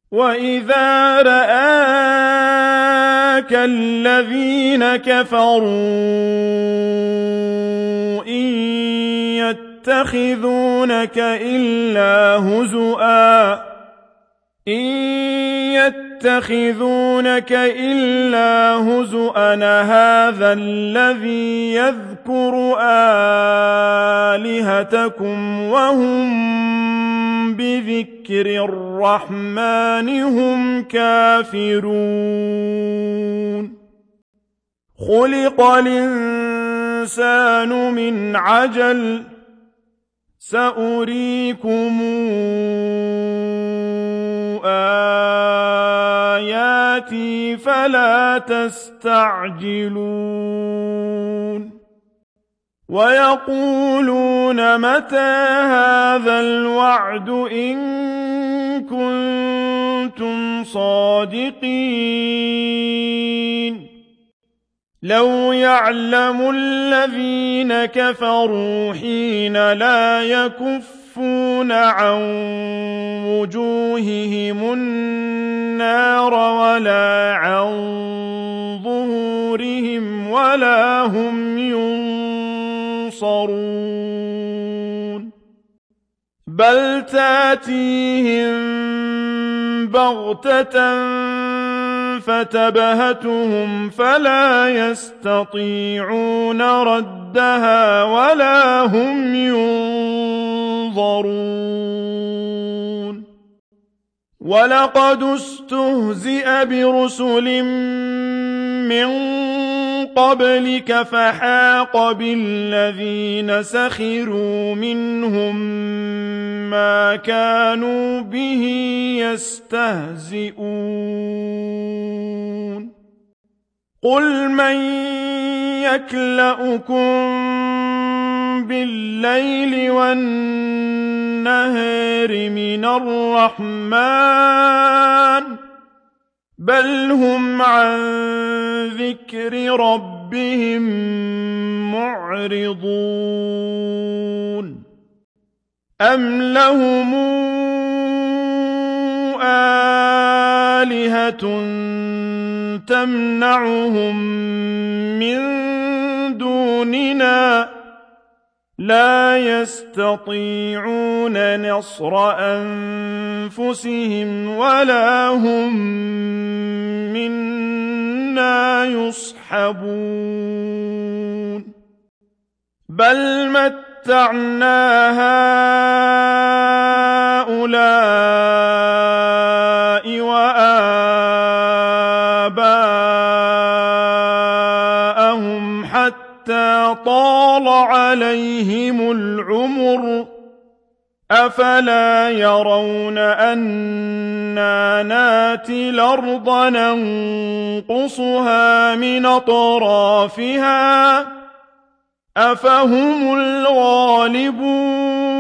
وَإِذَا رَآكَ الَّذِينَ كَفَرُوا إِن يَتَّخِذُونَكَ إِلَّا هُزُوًا أَهَٰذَا الَّذِي يَذْكُرُ آلِهَتَكُمْ وَهُم بِذِكْرِ الرَّحْمَٰنِ هُمْ كَافِرُونَ خُلِقَ الْإِنسَانُ مِنْ عَجَلٍ ۚ سَأُرِيكُمْ آيَاتِي فَلَا تَسْتَعْجِلُونِ وَيَقُولُونَ مَتَىٰ هَٰذَا الْوَعْدُ إِن كُنتُمْ صَادِقِينَ لَوْ يَعْلَمُ الَّذِينَ كَفَرُوا حِينَ لَا يَكُفُّونَ عَن وُجُوهِهِمُ النَّارَ وَلَا عَن ظُهُورِهِمْ وَلَا هُمْ يُنصَرُونَ بَلْ تَأْتِيهِم بَغْتَةً فَتَبْهَتُهُمْ فَلَا يَسْتَطِيعُونَ رَدَّهَا وَلَا هُمْ يُنظَرُونَ وَلَقَدِ اسْتُهْزِئَ بِرُسُلٍ مِّن قَبْلِكَ فَحَاقَ بِالَّذِينَ سَخِرُوا مِنْهُم مَّا كَانُوا بِهِ يَسْتَهْزِئُونَ قُلْ مَن يَكْلَؤُكُم بِاللَّيْلِ وَالنَّهَارِ مِنَ الرَّحْمَٰنِ بَلْ هُمْ عَن ذِكْرِ رَبِّهِم مُّعْرِضُونَ أَمْ لَهُمْ آلِهَةٌ تَمْنَعُهُم مِّن دُونِنَا ۚ لَا يَسْتَطِيعُونَ نَصْرَ أَنفُسِهِمْ وَلَا هُم مِّنَّا يُصْحَبُونَ بَلْ مَتَّعْنَا هَٰؤُلَاءِ وَآبَاءَهُمْ حَتَّىٰ طَالَ عَلَيْهِمُ الْعُمُرُ ۗ أَفَلَا يَرَوْنَ أَنَّا نَأْتِي الْأَرْضَ نَنقُصُهَا مِنْ أَطْرَافِهَا ۚ أَفَهُمُ الْغَالِبُونَ